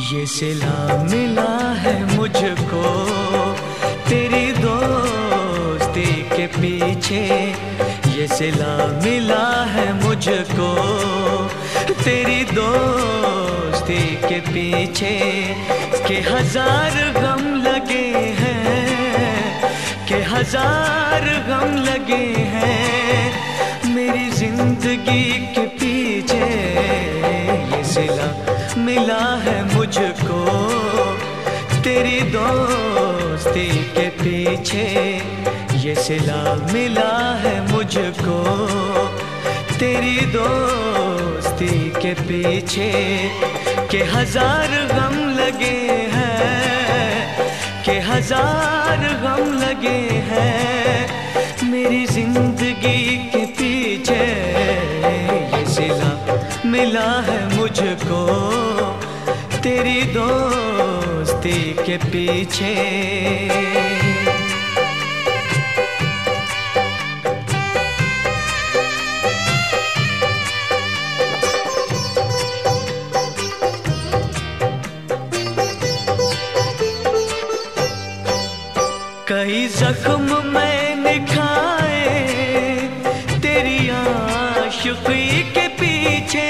ये सिला मिला है मुझको तेरी दोस्ती के पीछे, ये सिला मिला है मुझको तेरी दोस्ती के पीछे, के हजार गम लगे हैं, के हजार गम लगे हैं मेरी जिंदगी के पीछे। ये सिला मिला है मुझको तेरी दोस्ती के पीछे, ये सिला मिला है मुझको तेरी दोस्ती के पीछे, के हजार गम लगे हैं, के हजार गम लगे हैं मेरी जिंदगी के पीछे। ये सिला मिला है मुझको तेरी दोस्ती के पीछे। कई जख्म मैंने खाए तेरी आशिकी के पीछे,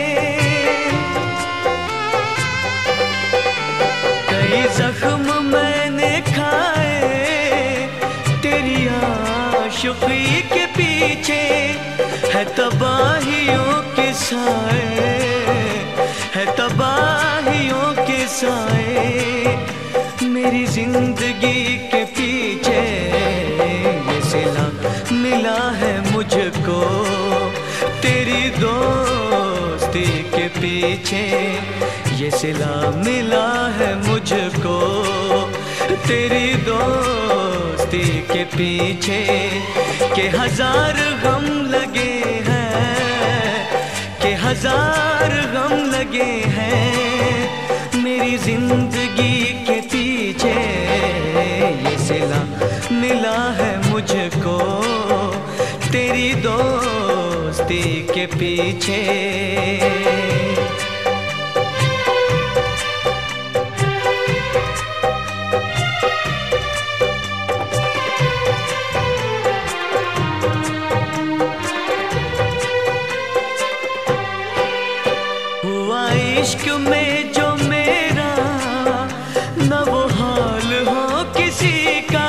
कई जख्म मैंने खाए तेरी आशिकी के पीछे, है तबाहियों के साए, है तबाहियों के साए मेरी जिंदगी के पीछे। ये सिला मिला है मुझको तेरी दोस्ती के पीछे, ये सिला मिला है मुझको तेरी दोस्ती के पीछे, के हजार गम लगे हैं, के हजार गम लगे हैं मेरी जिंदगी के पीछे। ये सिला मिला है मुझको तेरी दोस्ती के पीछे। हुआ इश्क में जो मेरा न वो हाल हो किसी का,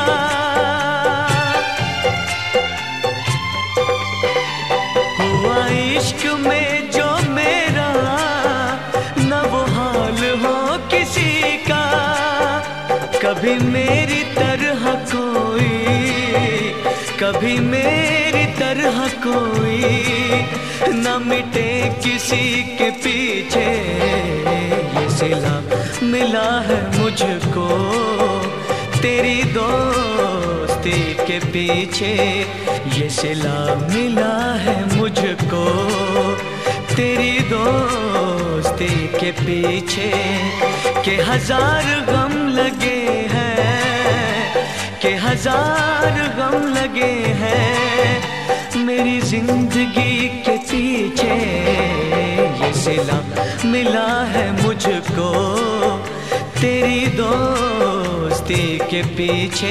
हुआ इश्क में जो मेरा न वो हाल हो किसी का, कभी मेरी तरह कोई, कभी मेरी तरह कोई न मिटे किसी के पीछे। ये सिला मिला है मुझको तेरी दोस्ती के पीछे, ये सिला मिला है मुझको तेरी दोस्ती के पीछे, के हजार गम लगे हैं, के हजार गम लगे हैं मेरी जिंदगी के पीछे। ये सिला मिला है मुझको तेरी दोस्ती के पीछे।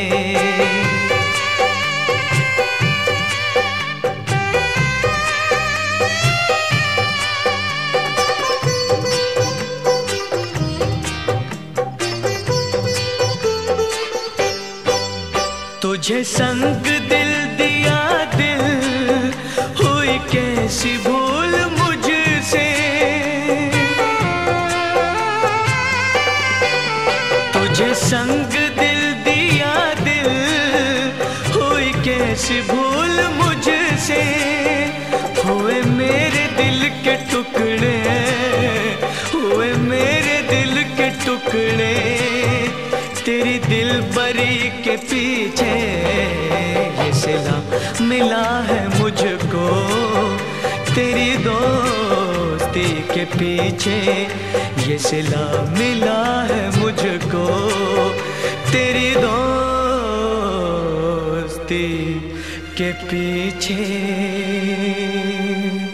तुझे संग दिल दिया दिल, हुई कैसी भूल मुझसे, तुझे संग दिल दिया दिल, हुई कैसी भूल मुझसे, हुए मेरे दिल के टुकड़े, हुए मेरे दिल के टुकड़े तेरी दिलबरी के पीछे। ये सिला मिला है मुझको तेरी दोस्ती के पीछे, ये सिला मिला है मुझको तेरी दोस्ती के पीछे।